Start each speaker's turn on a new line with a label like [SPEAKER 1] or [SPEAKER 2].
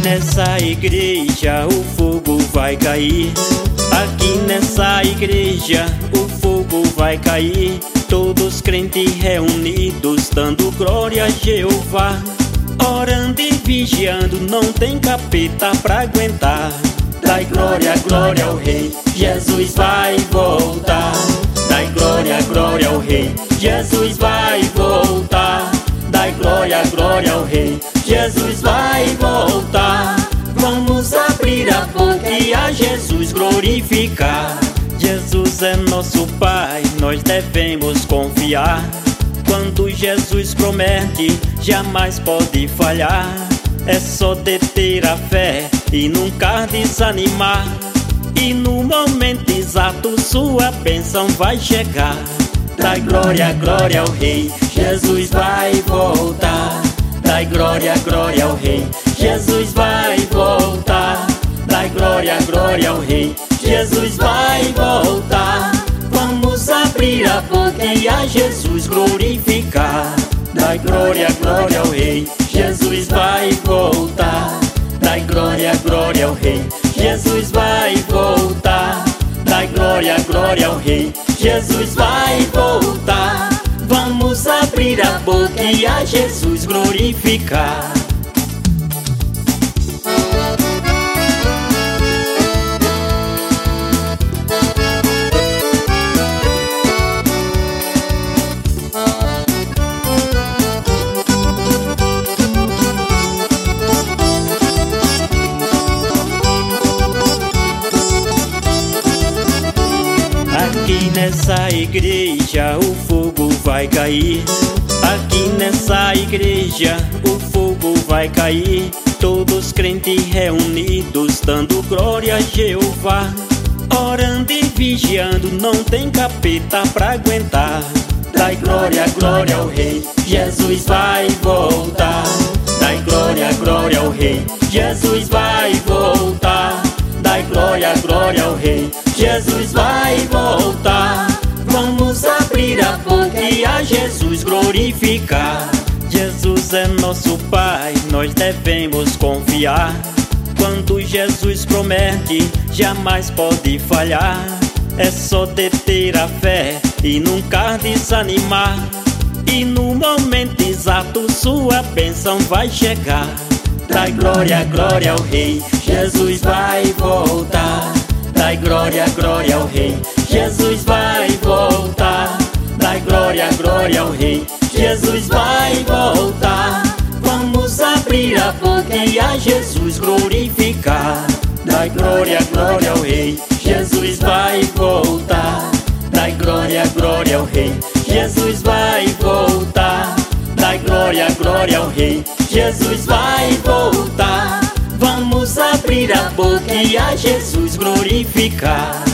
[SPEAKER 1] nessa igreja o fogo vai cair. Aqui nessa igreja o fogo vai cair. Todos crentes reunidos dando glória a Jeová, orando e vigiando, não tem capeta pra aguentar. Dai glória, glória ao Rei, Jesus vai voltar. Dai glória, glória ao Rei, Jesus vai voltar. Dai glória, glória ao Rei, Jesus vai voltar. Vamos abrir a boca e a Jesus glorificar. Jesus é nosso Pai, nós devemos confiar. Quando Jesus promete, jamais pode falhar. É só deter a fé e nunca desanimar. E no momento exato sua bênção vai chegar. Dai glória, glória ao Rei, Jesus vai voltar. Dai glória, glória ao Rei, Jesus vai voltar. Dai glória, glória ao Rei, Jesus vai voltar. Vamos abrir a boca e a Jesus glorificar. Dai glória, glória ao Rei, Jesus vai voltar. Dai glória, glória ao Rei, Jesus vai voltar. Dai glória, glória ao Rei, Jesus vai voltar. Vamos abrir a boca e a Jesus glorificar. Aqui nessa igreja o fogo vai cair. Aqui nessa igreja o fogo vai cair. Todos crentes reunidos dando glória a Jeová, orando e vigiando, não tem capeta pra aguentar. Dai glória, glória ao Rei, Jesus vai voltar. Dai glória, glória ao Rei, Jesus vai voltar. Dai glória, glória ao Rei, Jesus vai voltar. Vamos abrir a boca e a Jesus glorificar. Jesus é nosso Pai, nós devemos confiar. Quando Jesus promete, jamais pode falhar. É só deter a fé e nunca desanimar. E no momento exato sua bênção vai chegar. Dai glória, glória ao Rei, Jesus vai voltar. Dai glória, glória ao Rei, Jesus vai voltar. Dai glória, glória ao Rei, Jesus vai voltar. Vamos abrir a boca e a Jesus glorificar. Dai glória, glória ao Rei, Jesus vai voltar. Dai glória, glória ao Rei, Jesus vai voltar. Dai glória, glória ao Rei, Jesus vai voltar. Vamos abrir a boca e a Jesus glorificar.